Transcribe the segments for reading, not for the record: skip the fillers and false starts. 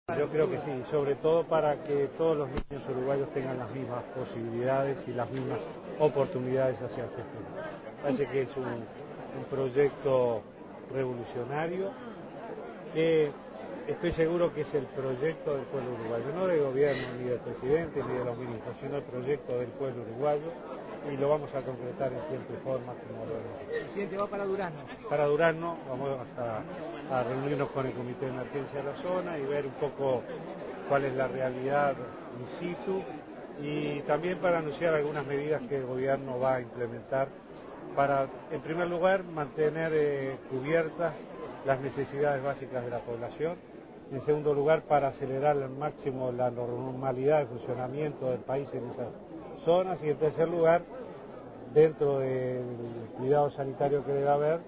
Yo creo que sí, sobre todo para que todos los niños uruguayos tengan las mismas posibilidades y las mismas oportunidades hacia el futuro. Parece que es un proyecto revolucionario que estoy seguro que es el proyecto del pueblo uruguayo, no del gobierno, ni del presidente, ni de los ministros, sino el proyecto del pueblo uruguayo, y lo vamos a concretar en tiempo y forma como lo hemos hecho. Presidente, va para Durazno. Para Durazno vamos a reunirnos con el Comité de Emergencia de la zona y ver un poco cuál es la realidad in situ, y también para anunciar algunas medidas que el gobierno va a implementar para, en primer lugar, mantener cubiertas las necesidades básicas de la población. En segundo lugar, para acelerar al máximo la normalidad de funcionamiento del país en esas zonas. Y en tercer lugar, dentro del cuidado sanitario que debe haber,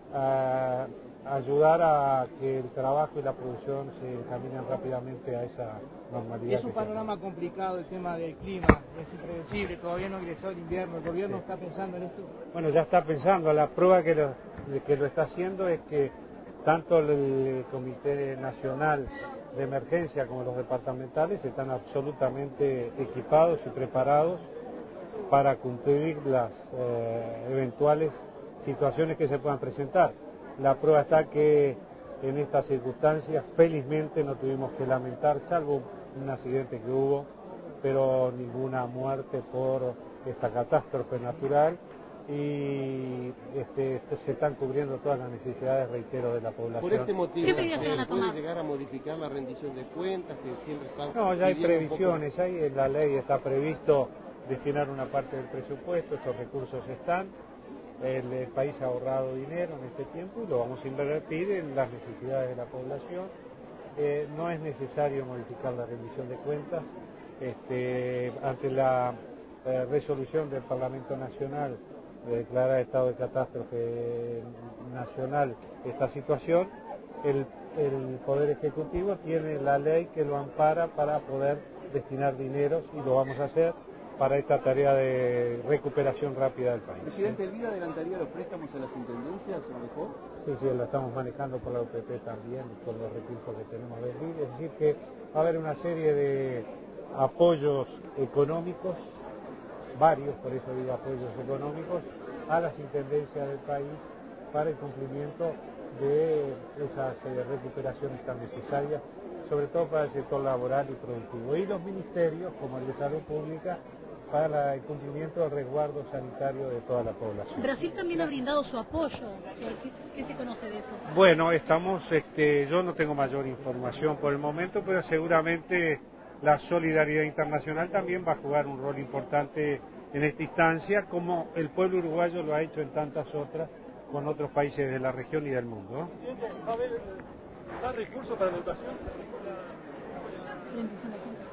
ayudar a que el trabajo y la producción se caminen rápidamente a esa normalidad. Es un panorama complicado el tema del clima, es impredecible, todavía no ingresó el invierno, ¿el gobierno está pensando en esto? Bueno, ya está pensando, la prueba que lo está haciendo es que tanto el Comité Nacional de Emergencia como los departamentales están absolutamente equipados y preparados para cumplir las eventuales situaciones que se puedan presentar. La prueba está que en estas circunstancias felizmente no tuvimos que lamentar, salvo un accidente que hubo, pero ninguna muerte por esta catástrofe natural, y se están cubriendo todas las necesidades, reitero, de la población. Por este motivo, ¿qué medidas se van a tomar? ¿Puede llegar a modificar la rendición de cuentas que siempre están? No, ya hay previsiones, ahí en la ley está previsto destinar una parte del presupuesto, estos recursos están, el país ha ahorrado dinero en este tiempo y lo vamos a invertir en las necesidades de la población. No es necesario modificar la rendición de cuentas. Ante la resolución del Parlamento Nacional de declarar estado de catástrofe nacional esta situación, el Poder Ejecutivo tiene la ley que lo ampara para poder destinar dineros, y lo vamos a hacer para esta tarea de recuperación rápida del país. Presidente, ¿el BID adelantaría los préstamos a las intendencias, a lo mejor? Sí, lo estamos manejando por la UPP también, con los recursos que tenemos del BID, es decir que va a haber una serie de apoyos económicos, varios, por eso digo apoyos económicos, a las intendencias del país para el cumplimiento de esas recuperaciones tan necesarias, sobre todo para el sector laboral y productivo, y los ministerios, como el de Salud Pública, para el cumplimiento del resguardo sanitario de toda la población. Brasil también ha brindado su apoyo. ¿Qué se conoce de eso? Bueno, yo no tengo mayor información por el momento, pero seguramente la solidaridad internacional también va a jugar un rol importante en esta instancia, como el pueblo uruguayo lo ha hecho en tantas otras con otros países de la región y del mundo, ¿no? Presidente, ¿va a haber más recursos para la educación? Rendición de cuentas.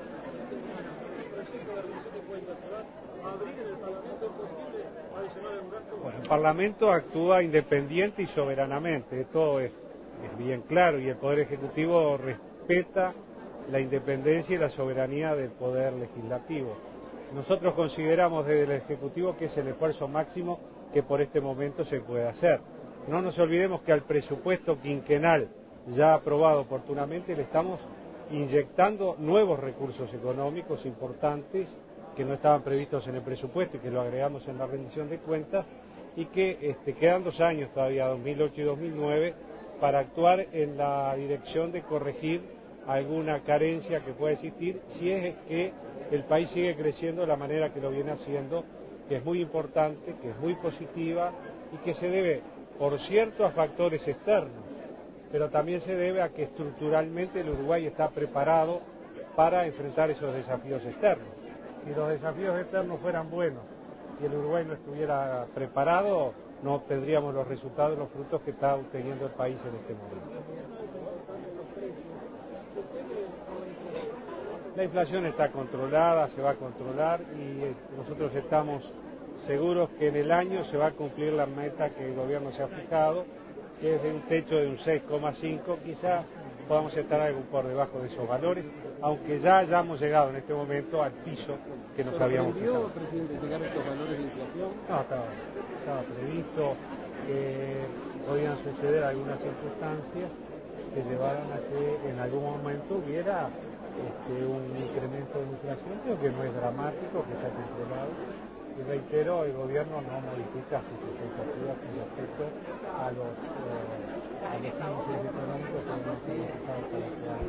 ¿Abrir en el Parlamento es posible adicionar algún gasto? Bueno, el Parlamento actúa independiente y soberanamente, esto es bien claro, y el Poder Ejecutivo respeta la independencia y la soberanía del Poder Legislativo. Nosotros consideramos desde el Ejecutivo que es el esfuerzo máximo que por este momento se puede hacer. No nos olvidemos que al presupuesto quinquenal ya aprobado oportunamente le estamos inyectando nuevos recursos económicos importantes que no estaban previstos en el presupuesto y que lo agregamos en la rendición de cuentas, y que quedan 2 años todavía, 2008 y 2009, para actuar en la dirección de corregir alguna carencia que pueda existir si es que el país sigue creciendo de la manera que lo viene haciendo, que es muy importante, que es muy positiva y que se debe, por cierto, a factores externos, pero también se debe a que estructuralmente el Uruguay está preparado para enfrentar esos desafíos externos. Si los desafíos externos fueran buenos y el Uruguay no estuviera preparado, no obtendríamos los resultados y los frutos que está obteniendo el país en este momento. La inflación está controlada, se va a controlar, y nosotros estamos seguros que en el año se va a cumplir la meta que el gobierno se ha fijado, que es de un techo de un 6,5, quizás podamos estar algo por debajo de esos valores, aunque ya hayamos llegado en este momento al piso que nos habíamos fijado. Presidente, llegar a estos valores de inflación? No, estaba previsto que podían suceder algunas circunstancias que llevaran a que en algún momento hubiera un incremento de inflación, pero que no es dramático, que está controlado. Y reitero, el gobierno no modifica sus expectativas con respecto a los índices económicos que hemos utilizado para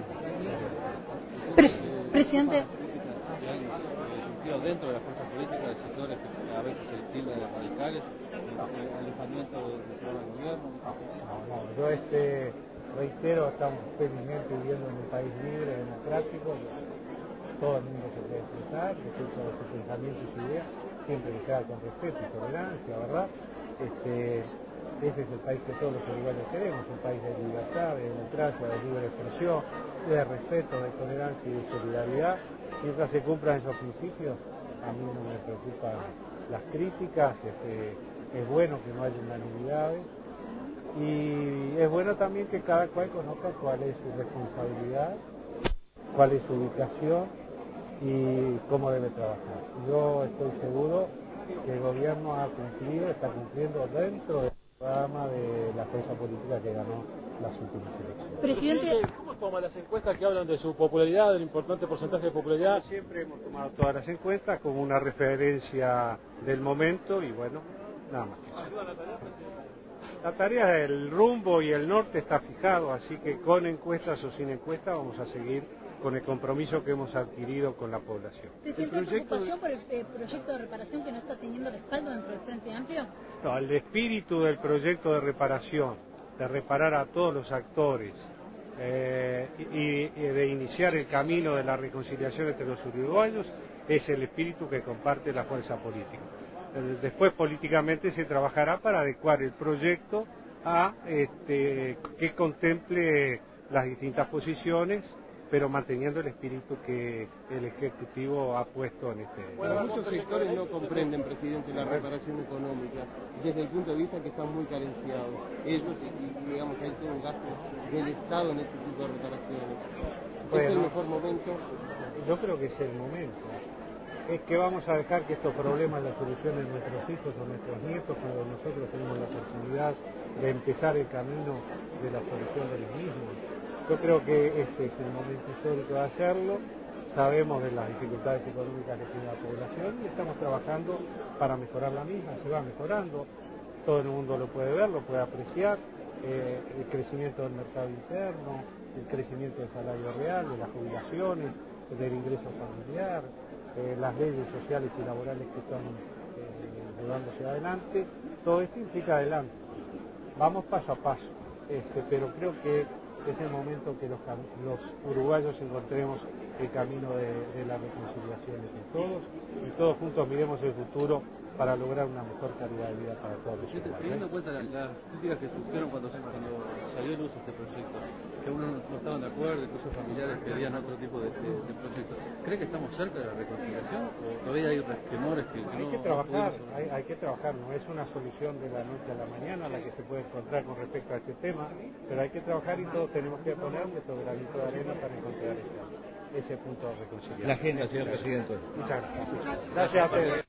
Presidente. Dentro de las fuerzas políticas, de sectores que a veces se tildan de radicales, alejamiento del programa de gobierno. No, yo reitero, estamos felizmente viviendo en un país libre, democrático, todo el mundo se puede expresar respecto a sus pensamientos y sus ideas, siempre que sea con respeto y tolerancia, ¿verdad? Ese es el país que todos los uruguayos queremos, un país de libertad, de democracia, de libre expresión, de respeto, de tolerancia y de solidaridad. Mientras se cumplan esos principios, a mí no me preocupan las críticas, es bueno que no haya unanimidades y es bueno también que cada cual conozca cuál es su responsabilidad, cuál es su ubicación y cómo debe trabajar. Yo estoy seguro que el gobierno está cumpliendo dentro del programa de la fuerza política que ganó las últimas elecciones. Presidente, ¿Cómo toma las encuestas que hablan de su popularidad, del importante porcentaje de popularidad? Siempre hemos tomado todas las encuestas como una referencia del momento y bueno, nada más que eso. ¿Ayuda a la tarea, presidente? La tarea, el rumbo y el norte está fijado, así que con encuestas o sin encuestas vamos a seguir con el compromiso que hemos adquirido con la población. presidente, ¿hay preocupación por el proyecto de reparación que no está teniendo respaldo dentro del Frente Amplio? No, el espíritu del proyecto de reparación, de reparar a todos los actores y de iniciar el camino de la reconciliación entre los uruguayos, es el espíritu que comparte la fuerza política. Después políticamente se trabajará para adecuar el proyecto a que contemple las distintas posiciones, pero manteniendo el espíritu que el Ejecutivo ha puesto en este. Bueno, muchos sectores no comprenden, presidente, la reparación económica desde el punto de vista que están muy carenciados. Ellos, y digamos, hay todo un gasto del Estado en este tipo de reparaciones. Bueno, ¿Es el mejor momento? Yo creo que es el momento. Es que vamos a dejar que estos problemas los solucionen nuestros hijos o nuestros nietos cuando nosotros tenemos la oportunidad de empezar el camino de la solución de los mismos. Yo creo que este es el momento histórico de hacerlo. Sabemos de las dificultades económicas que tiene la población y estamos trabajando para mejorar la misma. Se va mejorando, todo el mundo lo puede ver, lo puede apreciar. El crecimiento del mercado interno, el crecimiento del salario real, de las jubilaciones, del ingreso familiar, las leyes sociales y laborales que están llevándose adelante. Todo esto implica adelante. Vamos paso a paso, pero creo que es el momento que los uruguayos encontremos el camino de la reconciliación entre todos y todos juntos miremos el futuro para lograr una mejor calidad de vida para todos los uruguayos. Teniendo en cuenta las críticas que surgieron cuando salió en uso este proyecto, que algunos no estaban de acuerdo, incluso familiares pedían otro tipo de proyectos, ¿cree que estamos cerca de la reconciliación o todavía hay temores que hay que trabajar, hay que trabajar, no es una solución de la noche a la mañana la que se puede encontrar con respecto a este tema, pero hay que trabajar y todos tenemos que poner nuestro granito de arena para encontrar ese punto de reconciliación. La agenda, señor presidente. Muchas gracias. Gracias a ustedes.